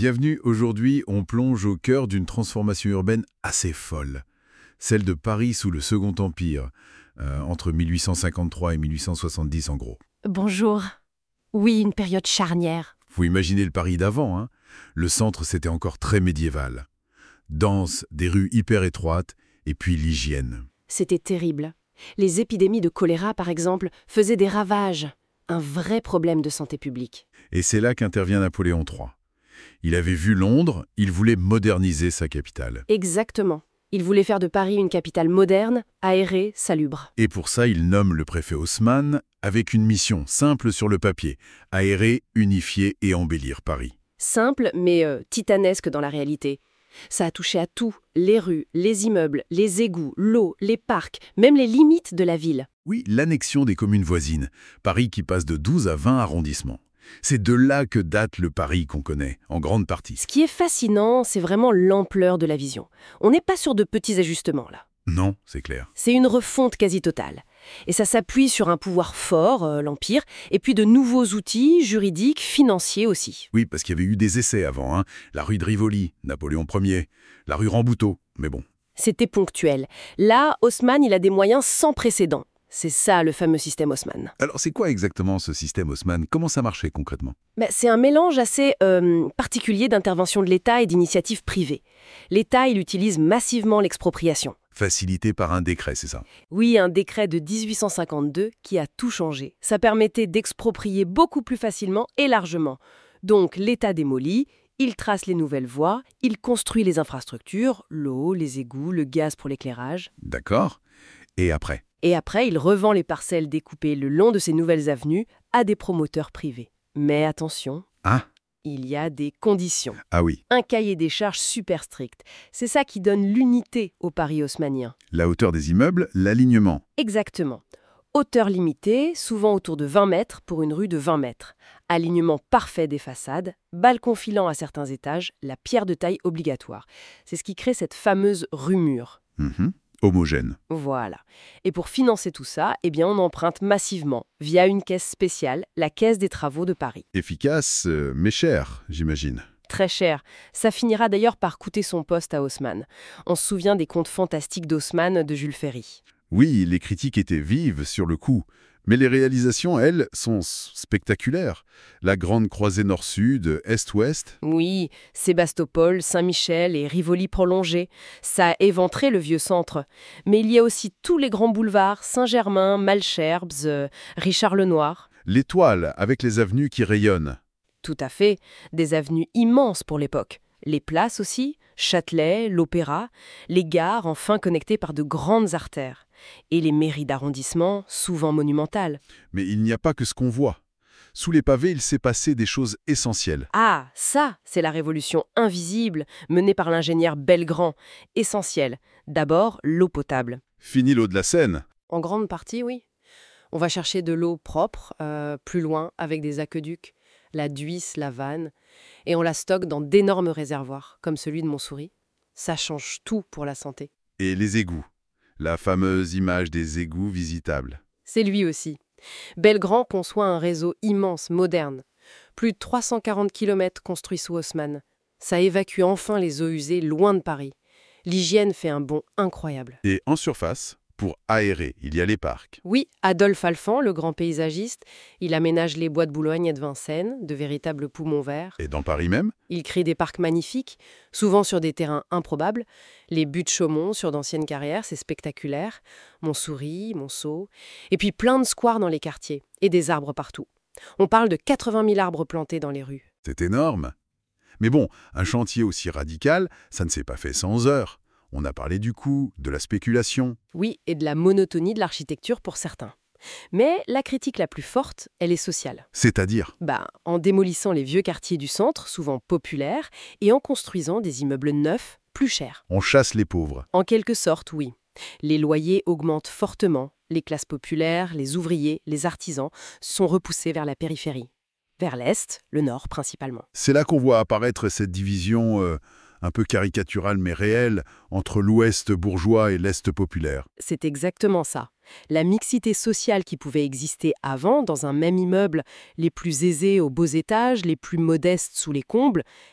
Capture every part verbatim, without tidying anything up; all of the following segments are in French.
Bienvenue, aujourd'hui on plonge au cœur d'une transformation urbaine assez folle. Celle de Paris sous le Second Empire, euh, entre mille huit cent cinquante-trois et mille huit cent soixante-dix en gros. Bonjour. Oui, une période charnière. Vous imaginez le Paris d'avant, hein? Le centre c'était encore très médiéval. Dense, des rues hyper étroites, et puis l'hygiène. C'était terrible. Les épidémies de choléra, par exemple, faisaient des ravages. Un vrai problème de santé publique. Et c'est là qu'intervient Napoléon trois. Il avait vu Londres, il voulait moderniser sa capitale. Exactement. Il voulait faire de Paris une capitale moderne, aérée, salubre. Et pour ça, il nomme le préfet Haussmann avec une mission simple sur le papier, aérer, unifier et embellir Paris. Simple, mais euh, titanesque dans la réalité. Ça a touché à tout, les rues, les immeubles, les égouts, l'eau, les parcs, même les limites de la ville. Oui, l'annexion des communes voisines, Paris qui passe de douze à vingt arrondissements. C'est de là que date le Paris qu'on connaît, en grande partie. Ce qui est fascinant, c'est vraiment l'ampleur de la vision. On n'est pas sur de petits ajustements, là. Non, c'est clair. C'est une refonte quasi totale. Et ça s'appuie sur un pouvoir fort, euh, l'Empire, et puis de nouveaux outils juridiques, financiers aussi. Oui, parce qu'il y avait eu des essais avant, hein. La rue de Rivoli, Napoléon Ier, la rue Rambuteau, mais bon. C'était ponctuel. Là, Haussmann, il a des moyens sans précédent. C'est ça, le fameux système Haussmann. Alors c'est quoi exactement ce système Haussmann? Comment ça marchait concrètement? Ben, c'est un mélange assez euh, particulier d'intervention de l'État et d'initiatives privées. L'État, il utilise massivement l'expropriation. Facilité par un décret, c'est ça? Oui, un décret de dix-huit cent cinquante-deux qui a tout changé. Ça permettait d'exproprier beaucoup plus facilement et largement. Donc l'État démolit, il trace les nouvelles voies, il construit les infrastructures, l'eau, les égouts, le gaz pour l'éclairage. D'accord. Et après? Et après, il revend les parcelles découpées le long de ces nouvelles avenues à des promoteurs privés. Mais attention, Ah, il y a des conditions. ah oui. Un cahier des charges super strict. C'est ça qui donne l'unité au Paris haussmannien. La hauteur des immeubles, l'alignement. Exactement. Hauteur limitée, souvent autour de vingt mètres pour une rue de vingt mètres. Alignement parfait des façades, balcon filant à certains étages, la pierre de taille obligatoire. C'est ce qui crée cette fameuse rue mur. Mhm. Homogène. Voilà. Et pour financer tout ça, eh bien on emprunte massivement, via une caisse spéciale, la Caisse des Travaux de Paris. Efficace, euh, mais cher, j'imagine. Très cher. Ça finira d'ailleurs par coûter son poste à Haussmann. On se souvient des contes fantastiques d'Haussmann de Jules Ferry. Oui, les critiques étaient vives sur le coup, mais les réalisations, elles, sont s- spectaculaires. La grande croisée nord-sud, est-ouest. Oui, Sébastopol, Saint-Michel et Rivoli prolongé. Ça a éventré le vieux centre. Mais il y a aussi tous les grands boulevards, Saint-Germain, Malesherbes, euh, Richard Lenoir. L'étoile, avec les avenues qui rayonnent. Tout à fait, des avenues immenses pour l'époque. Les places aussi, Châtelet, l'Opéra, les gares enfin connectées par de grandes artères. Et les mairies d'arrondissement, souvent monumentales. Mais il n'y a pas que ce qu'on voit. Sous les pavés, il s'est passé des choses essentielles. Ah, ça, c'est la révolution invisible menée par l'ingénieur Belgrand. Essentielle. D'abord, l'eau potable. Fini l'eau de la Seine. En grande partie, oui. On va chercher de l'eau propre, euh, plus loin, avec des aqueducs, la Dhuys, la Vanne, et on la stocke dans d'énormes réservoirs, comme celui de Montsouris. Ça change tout pour la santé. Et les égouts. La fameuse image des égouts visitables. C'est lui aussi. Belgrand conçoit un réseau immense, moderne. Plus de trois cent quarante kilomètres construits sous Haussmann. Ça évacue enfin les eaux usées loin de Paris. L'hygiène fait un bond incroyable. Et en surface, pour aérer, il y a les parcs. Oui, Adolphe Alphand, le grand paysagiste, il aménage les bois de Boulogne et de Vincennes, de véritables poumons verts. Et dans Paris même, Il crée des parcs magnifiques, souvent sur des terrains improbables. Les buttes Chaumont sur d'anciennes carrières, c'est spectaculaire. Montsouris, Monceau. Et puis plein de squares dans les quartiers, et des arbres partout. On parle de quatre-vingt mille arbres plantés dans les rues. c'est énorme. Mais bon, un chantier aussi radical, ça ne s'est pas fait sans heures. On a parlé du coût, de la spéculation. Oui, et de la monotonie de l'architecture pour certains. Mais la critique la plus forte, elle est sociale. C'est-à-dire, Bah, en démolissant les vieux quartiers du centre, souvent populaires, et en construisant des immeubles neufs, plus chers. on chasse les pauvres. En quelque sorte, oui. Les loyers augmentent fortement, les classes populaires, les ouvriers, les artisans sont repoussés vers la périphérie. Vers l'Est, le Nord principalement. C'est là qu'on voit apparaître cette division euh, un peu caricaturale mais réelle entre l'Ouest bourgeois et l'Est populaire. C'est exactement ça. La mixité sociale qui pouvait exister avant, dans un même immeuble, les plus aisés aux beaux étages, les plus modestes sous les combles,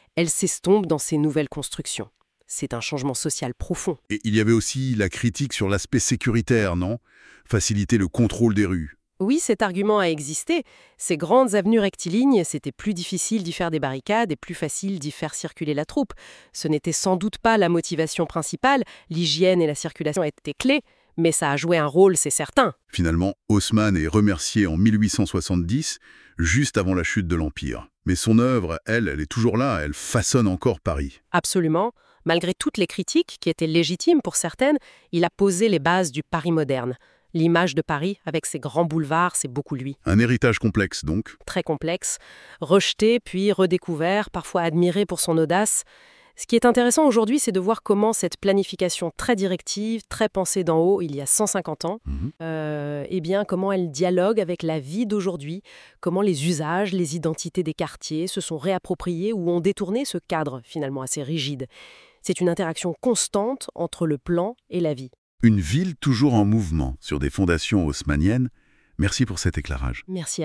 elle s'estompe dans ces nouvelles constructions. C'est un changement social profond. Et il y avait aussi la critique sur l'aspect sécuritaire, non? Faciliter le contrôle des rues. Oui, cet argument a existé. Ces grandes avenues rectilignes, c'était plus difficile d'y faire des barricades et plus facile d'y faire circuler la troupe. Ce n'était sans doute pas la motivation principale, l'hygiène et la circulation étaient clés, mais ça a joué un rôle, c'est certain. Finalement, Haussmann est remercié en mille huit cent soixante-dix, juste avant la chute de l'Empire. Mais son œuvre, elle, elle est toujours là, elle façonne encore Paris. Absolument. Malgré toutes les critiques, qui étaient légitimes pour certaines, il a posé les bases du Paris moderne. L'image de Paris, avec ses grands boulevards, c'est beaucoup lui. Un héritage complexe, donc. Très complexe, rejeté puis redécouvert, parfois admiré pour son audace. Ce qui est intéressant aujourd'hui, c'est de voir comment cette planification très directive, très pensée d'en haut, il y a cent cinquante ans, Mhm. euh, eh bien, comment elle dialogue avec la vie d'aujourd'hui, comment les usages, les identités des quartiers se sont réappropriés ou ont détourné ce cadre finalement assez rigide. C'est une interaction constante entre le plan et la vie. Une ville toujours en mouvement, sur des fondations haussmanniennes. Merci pour cet éclairage. Merci.